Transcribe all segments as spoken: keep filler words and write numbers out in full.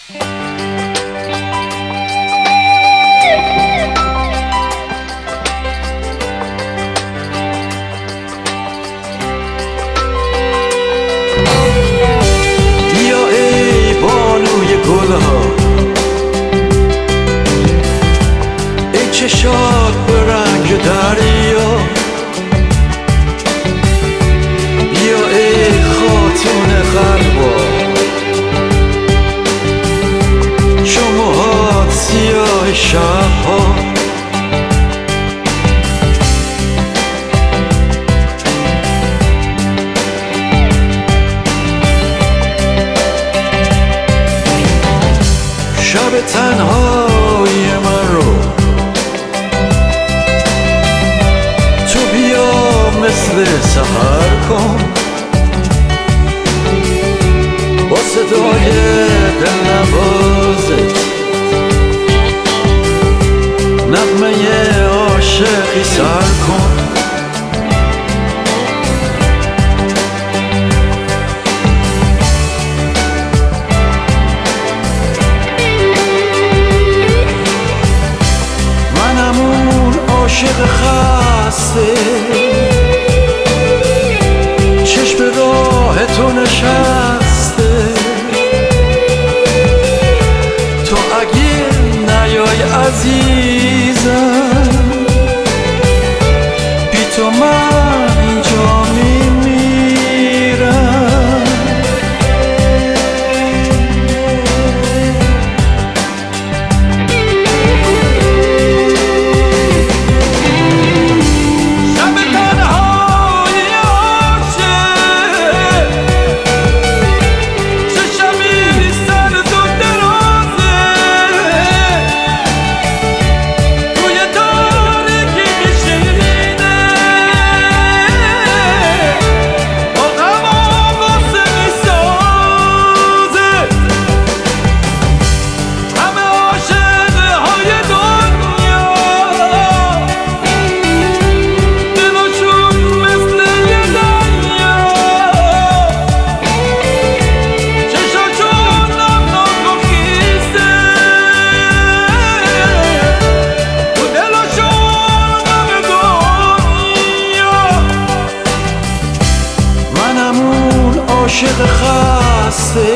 بیا ای بانوی گلها، ای چشات به رنگ دریا، بیا ای خاتون قلبا، چو موهات سیاه شبها. شب تنهایی من رو تو بیا مثل سحر کن، با صدای دلنوازت نغمه عاشقی سر کن. عاشق خسته چشم راه تو نشسته، تو اگه نیای عزیزم بی تو من اینجا میمیرم. عاشق خسته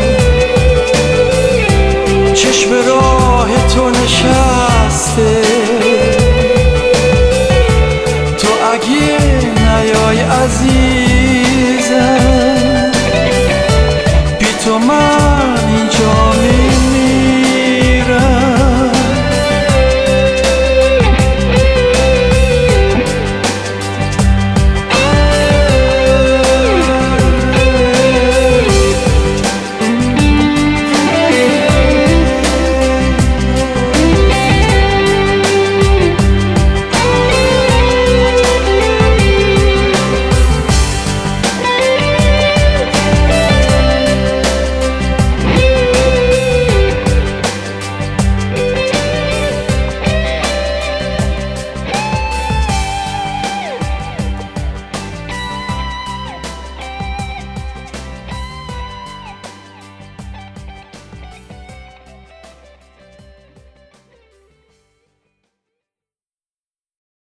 چشم راه تو نشسته،